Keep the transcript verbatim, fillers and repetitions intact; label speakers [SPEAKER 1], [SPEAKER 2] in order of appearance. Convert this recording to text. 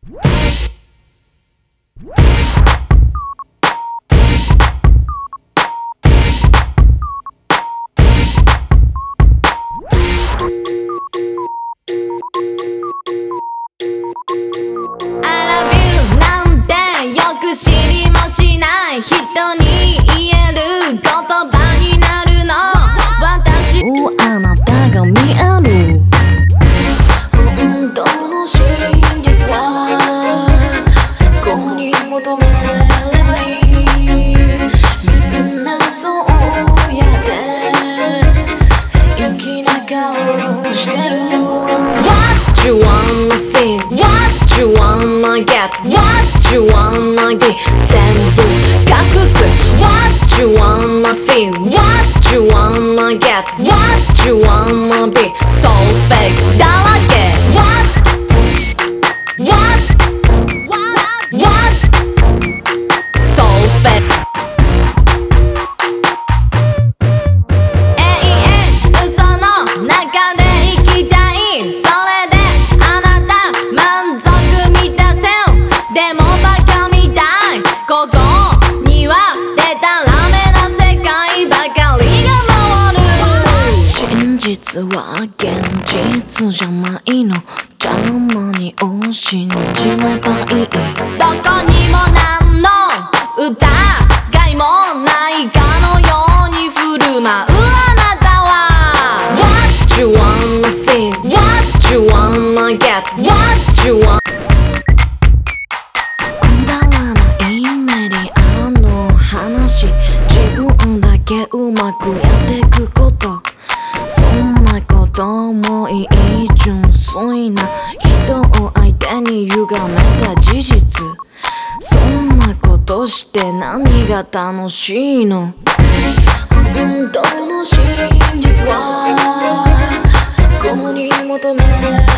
[SPEAKER 1] 知りもしない人に言える言葉になるの私あなたが見える本当の真実はどこに求めればいいみんなそうやって平気な顔してる What you wanna see What you wanna get What you wanna be 全部隠す What you wanna see What you wanna get What you wanna be So fake だらけ What What What What So fake 永遠嘘の中で生きたいそれであなた満足満たせよでもバカみたいここにはデタラメな世界ばかりが回る真実は現実じゃないの邪魔にを信じればいいどこにも何の疑いもないかのように振る舞うあなたは What you wanna see What you wanna get What you wannaくだらないメディアの話自分だけうまくやってくことそんなこともいい純粋な人を相手に歪めた事実そんなことして何が楽しいの本当の真実はどこに求め